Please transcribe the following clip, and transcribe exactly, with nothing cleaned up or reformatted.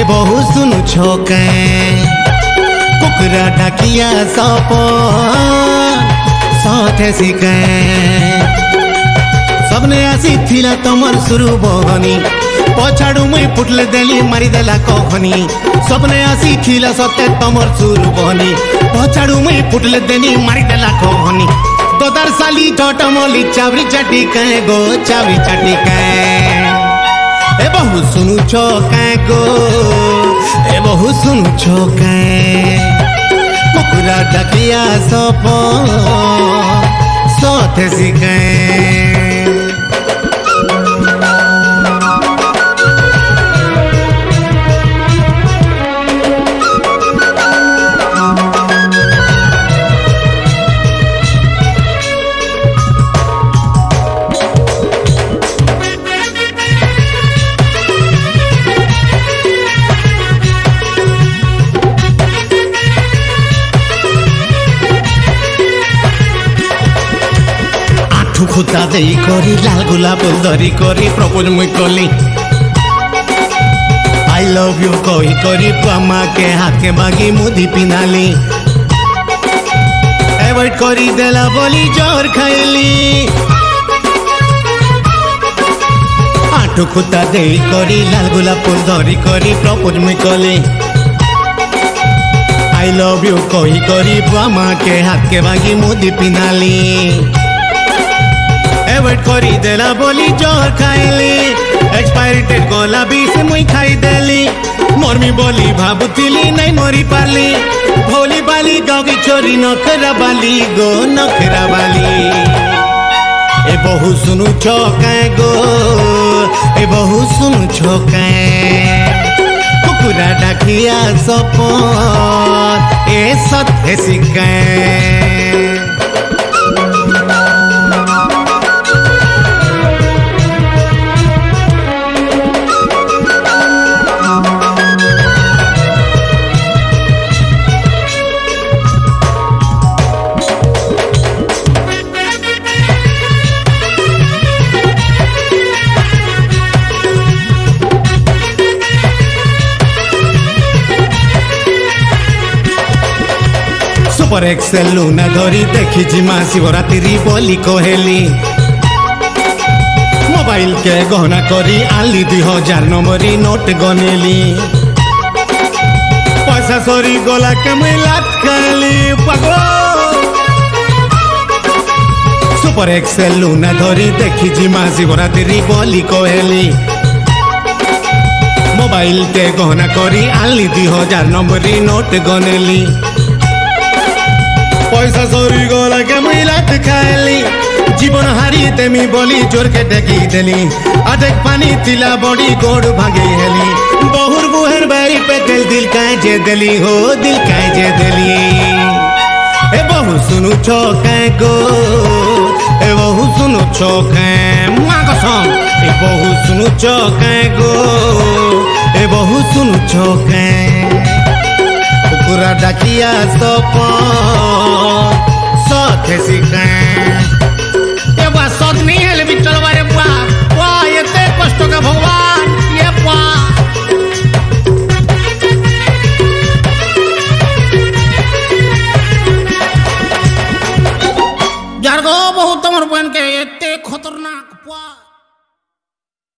बहु सुनु छोके कुकुरा डाकिया सप साथे सिके सबने आसी थिला तमर शुरू बहनी पछाड़ू मुई पुटले देली मारी देला कहनी सबने आसी थिला सते तमर शुरू बहनी पछाड़ू मुई पुटले देनी मारी देला कहनी दोदर साली टटमली चावरी चाटी कहे गो चावरी चाटी कहे ए बहु सुनु छोके गो ए बहु सुनु छोके कुकुरा डाकिया सप साथे सिके खुता देई करी लाल गुलाब धरी करी प्रपोज मुई कली आई लव यू कही करी पामा के हाथ के बागी मुदी पिनाली एवॉइड करी देला बोली जोर खाइली आठु खुता देई करी लाल गुलाब धरी करी प्रपोज मुई कली आई लव यू कही करी पामा के हाथ के बागी मुदी पिनाली एवॉइड करी देला बोली जोर खाइली एक्सपायरी डेट गला बीस मुई खाई देली मोरमी बोली भाबुतिली नहीं मोरी पाली भोली बाली गाँव की छोरी नखरा बाली गो नखरा बाली ए बहु सुनु छोके गो ए बहु सुनु छोके कुकुरा डाकिया सपन ए सथे सिके सुपर एक्सेल लुना धरी देखी जिमा शिवरात्रि बोली कहेली मोबाइल के गहना करी आली दुई हजार नंबरी नोट गनेली पैसा सरी गला के मिला खाली पगो सुपर एक्सेल लुना धरी देखी जिमा शिवरात्रि बोली कहेली मोबाइल के गहना करी आली दुई हजार नंबरी नोट गनेली पैसा सरी गला के मिलात खाइली जीवन हारी तेमी बोली जोर के देखी देली अटक पानी तिला बड़ी गोड़ भागी हेली बहुर बुहर बारी पे दिल दिल काहे जे देली हो दिल काहे जे देली ए बहु सुनु छोके गो ए बहु सुनु छोके मां कसम ए बहु सुनु छोके गो ए बहु सुनु छोके कुकुरा डाकिया सपन साथे सिके ये बा सत नहीं है लेकिन चलो बारे बुआ बुआ ये ते कष्ट का भगवान ये बुआ यार गो बहुत तमर बन के